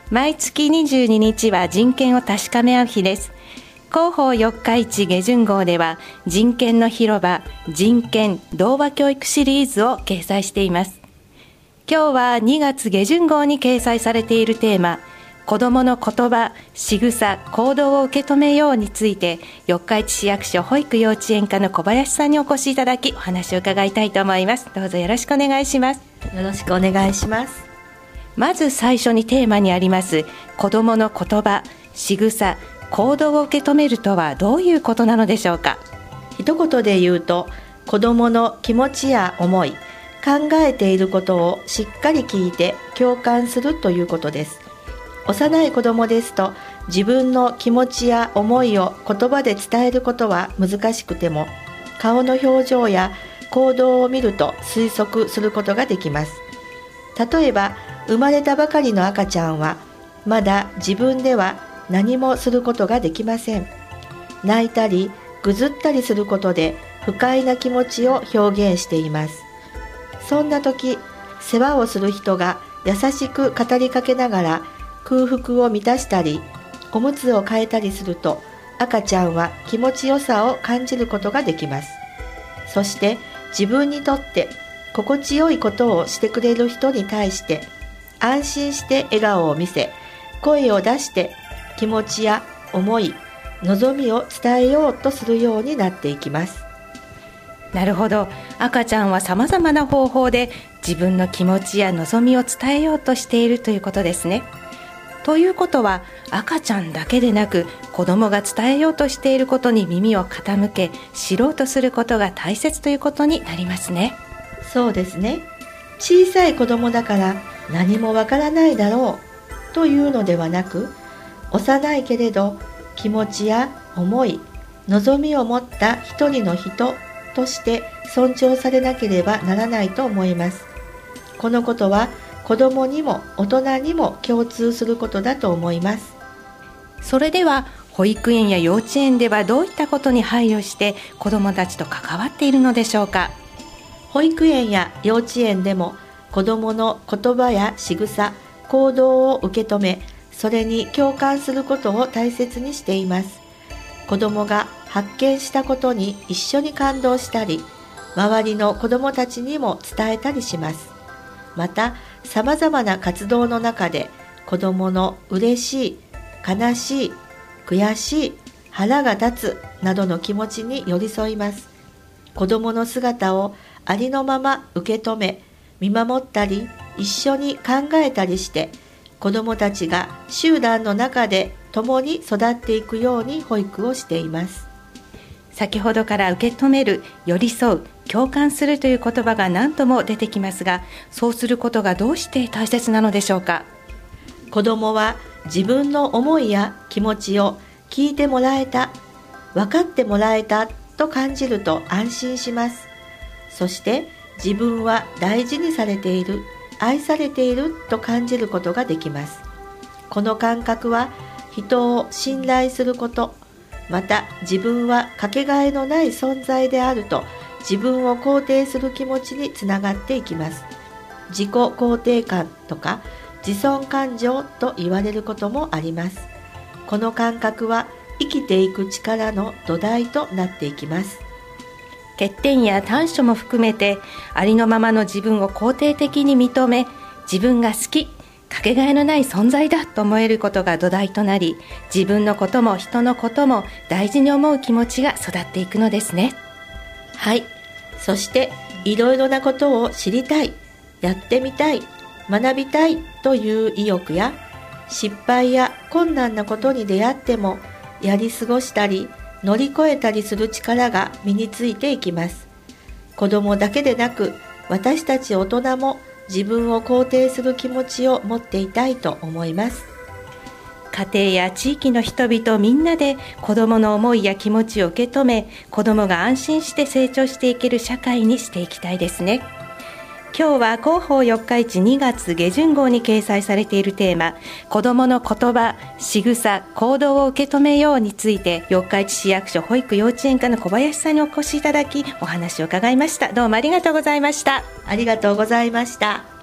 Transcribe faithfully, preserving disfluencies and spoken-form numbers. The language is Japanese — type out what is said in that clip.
毎月にじゅうににちは人権を確かめ合う日です。広報四日市下旬号では人権の広場人権童話教育シリーズを掲載しています。今日はにがつ下旬号に掲載されているテーマ、子どもの言葉、仕草、行動を受け止めようについて、四日市市役所保育幼稚園課の小林さんにお越しいただき、お話を伺いたいと思います。どうぞよろしくお願いします。 よろしくお願いします。 まず最初にテーマにあります子どもの言葉、仕草、行動を受け止めるとはどういうことなのでしょうか。 一言で言うと、子どもの気持ちや思い、考えていることをしっかり聞いて共感するということです。幼い子どもですと、自分の気持ちや思いを言葉で伝えることは難しくても、顔の表情や行動を見ると推測することができます。例えば、生まれたばかりの赤ちゃんはまだ自分では何もすることができません。泣いたりぐずったりすることで不快な気持ちを表現しています。そんな時、世話をする人が優しく語りかけながら空腹を満たしたりおむつを替えたりすると、赤ちゃんは気持ちよさを感じることができます。そして自分にとって心地よいことをしてくれる人に対して安心して笑顔を見せ、声を出して気持ちや思い、望みを伝えようとするようになっていきます。 なるほど。赤ちゃんはさまざまな方法で自分の気持ちや望みを伝えようとしているということですね。ということは、赤ちゃんだけでなく子どもが伝えようとしていることに耳を傾け、知ろうとすることが大切ということになりますね。 そうですね。小さい子どもだから何もわからないだろうというのではなく、幼いけれど気持ちや思い、望みを持った一人の人として尊重されなければならないと思います。このことは子どもにも大人にも共通することだと思います。 それでは保育園や幼稚園ではどういったことに配慮して子どもたちと関わっているのでしょうか。 保育園や幼稚園でも子どもの言葉や仕草、行動を受け止め、それに共感することを大切にしています。子どもが発見したことに一緒に感動したり、周りの子どもたちにも伝えたりします。また、さまざまな活動の中で子どもの嬉しい、悲しい、悔しい、腹が立つなどの気持ちに寄り添います。子どもの姿をありのまま受け止め、見守ったり一緒に考えたりして、子どもたちが集団の中で共に育っていくように保育をしています。 先ほどから受け止める、寄り添う、共感するという言葉が何度も出てきますが、そうすることがどうして大切なのでしょうか。 子どもは自分の思いや気持ちを聞いてもらえた、分かってもらえたと感じると安心します。そして自分は大事にされている、愛されていると感じることができます。この感覚は人を信頼すること、また自分はかけがえのない存在であると自分を肯定する気持ちにつながっていきます。自己肯定感とか自尊感情と言われることもあります。この感覚は生きていく力の土台となっていきます。 欠点や短所も含めてありのままの自分を肯定的に認め、自分が好き、かけがえのない存在だと思えることが土台となり、自分のことも人のことも大事に思う気持ちが育っていくのですね。 はい。そしていろいろなことを知りたい、やってみたい、学びたいという意欲や、失敗や困難なことに出会ってもやり過ごしたり乗り越えたりする力が身についていきます。子どもだけでなく私たち大人も自分を肯定する気持ちを持っていたいと思います。 家庭や地域の人々みんなで子どもの思いや気持ちを受け止め、子どもが安心して成長していける社会にしていきたいですね。今日は広報四日市にがつ下旬号に掲載されているテーマ、子どもの言葉、仕草、行動を受け止めようについて、四日市市役所保育幼稚園課の小林さんにお越しいただき、お話を伺いました。どうもありがとうございました。 ありがとうございました。